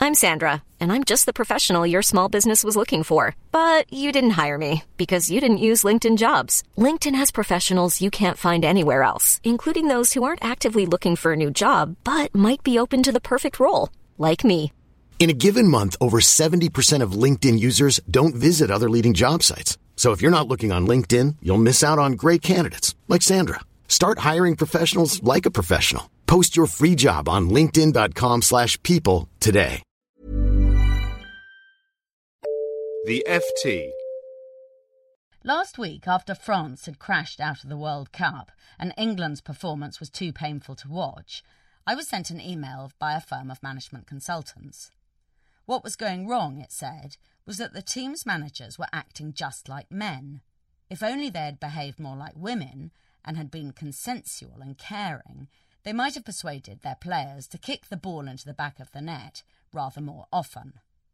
I'm Sandra, and I'm just the professional your small business was looking for. But you didn't hire me because you didn't use LinkedIn Jobs. LinkedIn has professionals you can't find anywhere else, including those who aren't actively looking for a new job, but might be open to the perfect role, like me. In a given month, over 70% of LinkedIn users don't visit other leading job sites. So if you're not looking on LinkedIn, you'll miss out on great candidates like Sandra. Start hiring professionals like a professional. Post your free job on linkedin.com/people today. The FT. Last week, after France had crashed out of the World Cup and England's performance was too painful to watch, I was sent an email by a firm of management consultants. What was going wrong, it said, was that the team's managers were acting just like men. If only they had behaved more like women and had been consensual and caring, they might have persuaded their players to kick the ball into the back of the net rather more often.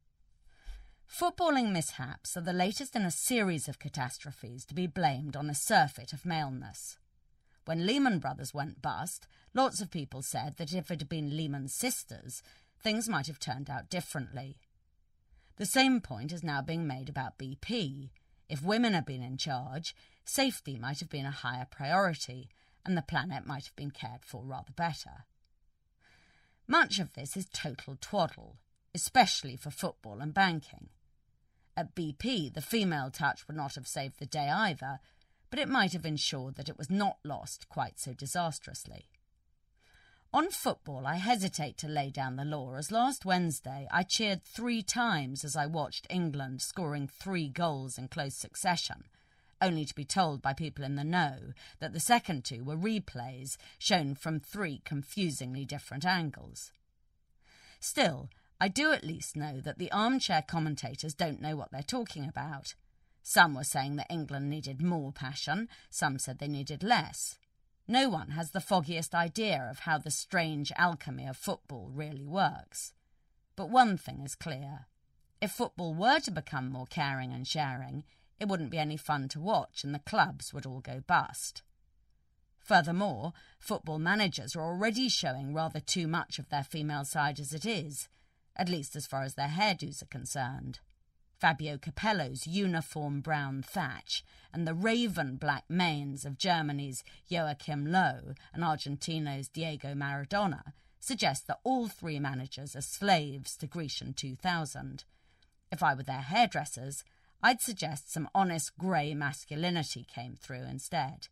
Footballing mishaps are the latest in a series of catastrophes to be blamed on a surfeit of maleness. When Lehman Brothers went bust, lots of people said that if it had been Lehman's sisters, things might have turned out differently. The same point is now being made about BP. If women had been in charge, safety might have been a higher priority, and the planet might have been cared for rather better. Much of this is total twaddle, especially for football and banking. At BP, the female touch would not have saved the day either, but it might have ensured that it was not lost quite so disastrously. On football, I hesitate to lay down the law, as last Wednesday I cheered 3 times as I watched England scoring 3 goals in close succession, only to be told by people in the know that the second 2 were replays shown from 3 confusingly different angles. Still, I do at least know that the armchair commentators don't know what they're talking about. Some were saying that England needed more passion, some said they needed less. No one has the foggiest idea of how the strange alchemy of football really works. But one thing is clear. If football were to become more caring and sharing, it wouldn't be any fun to watch and the clubs would all go bust. Furthermore, football managers are already showing rather too much of their female side as it is, at least as far as their hairdos are concerned. Fabio Capello's uniform brown thatch and the raven black manes of Germany's Joachim Löw and Argentina's Diego Maradona suggest that all 3 managers are slaves to Grecian 2000. If I were their hairdressers, I'd suggest some honest grey masculinity came through instead.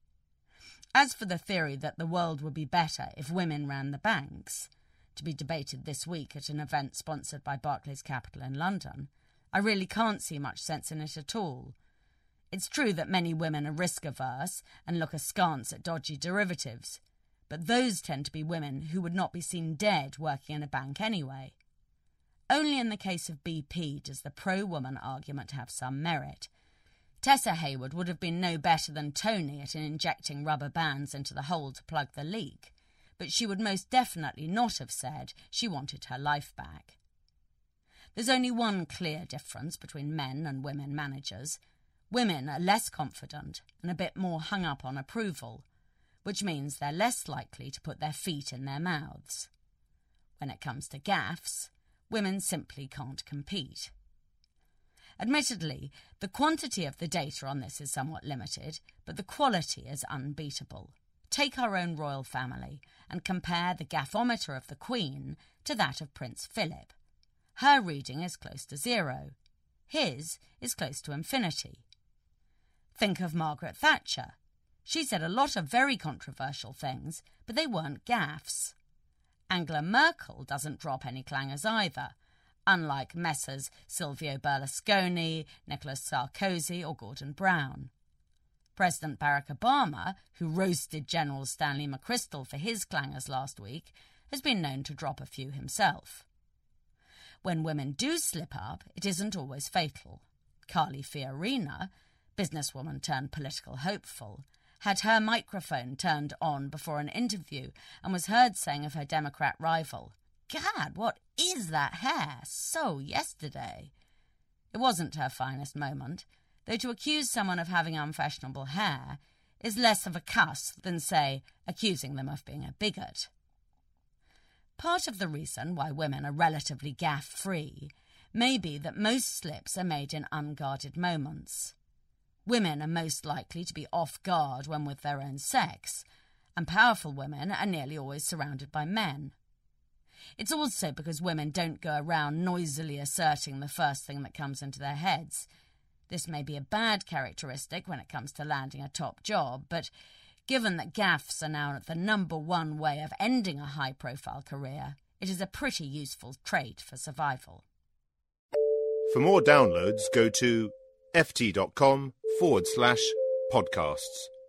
As for the theory that the world would be better if women ran the banks, to be debated this week at an event sponsored by Barclays Capital in London, I really can't see much sense in it at all. It's true that many women are risk-averse and look askance at dodgy derivatives, but those tend to be women who would not be seen dead working in a bank anyway. Only in the case of BP does the pro-woman argument have some merit. Tessa Hayward would have been no better than Tony at injecting rubber bands into the hole to plug the leak, but she would most definitely not have said she wanted her life back. There's only one clear difference between men and women managers. Women are less confident and a bit more hung up on approval, which means they're less likely to put their feet in their mouths. When it comes to gaffes, women simply can't compete. Admittedly, the quantity of the data on this is somewhat limited, but the quality is unbeatable. Take our own royal family and compare the gaffometer of the Queen to that of Prince Philip. Her reading is close to 0. His is close to infinity. Think of Margaret Thatcher. She said a lot of very controversial things, but they weren't gaffes. Angela Merkel doesn't drop any clangers either, unlike Messrs. Silvio Berlusconi, Nicolas Sarkozy or Gordon Brown. President Barack Obama, who roasted General Stanley McChrystal for his clangers last week, has been known to drop a few himself. When women do slip up, it isn't always fatal. Carly Fiorina, businesswoman turned political hopeful, had her microphone turned on before an interview and was heard saying of her Democrat rival, "God, what is that hair? So yesterday." It wasn't her finest moment, though to accuse someone of having unfashionable hair is less of a cuss than, say, accusing them of being a bigot. Part of the reason why women are relatively gaff-free may be that most slips are made in unguarded moments. Women are most likely to be off guard when with their own sex, and powerful women are nearly always surrounded by men. It's also because women don't go around noisily asserting the first thing that comes into their heads. This may be a bad characteristic when it comes to landing a top job, but given that gaffes are now the number one way of ending a high-profile career, it is a pretty useful trait for survival. For more downloads, go to ft.com/podcasts.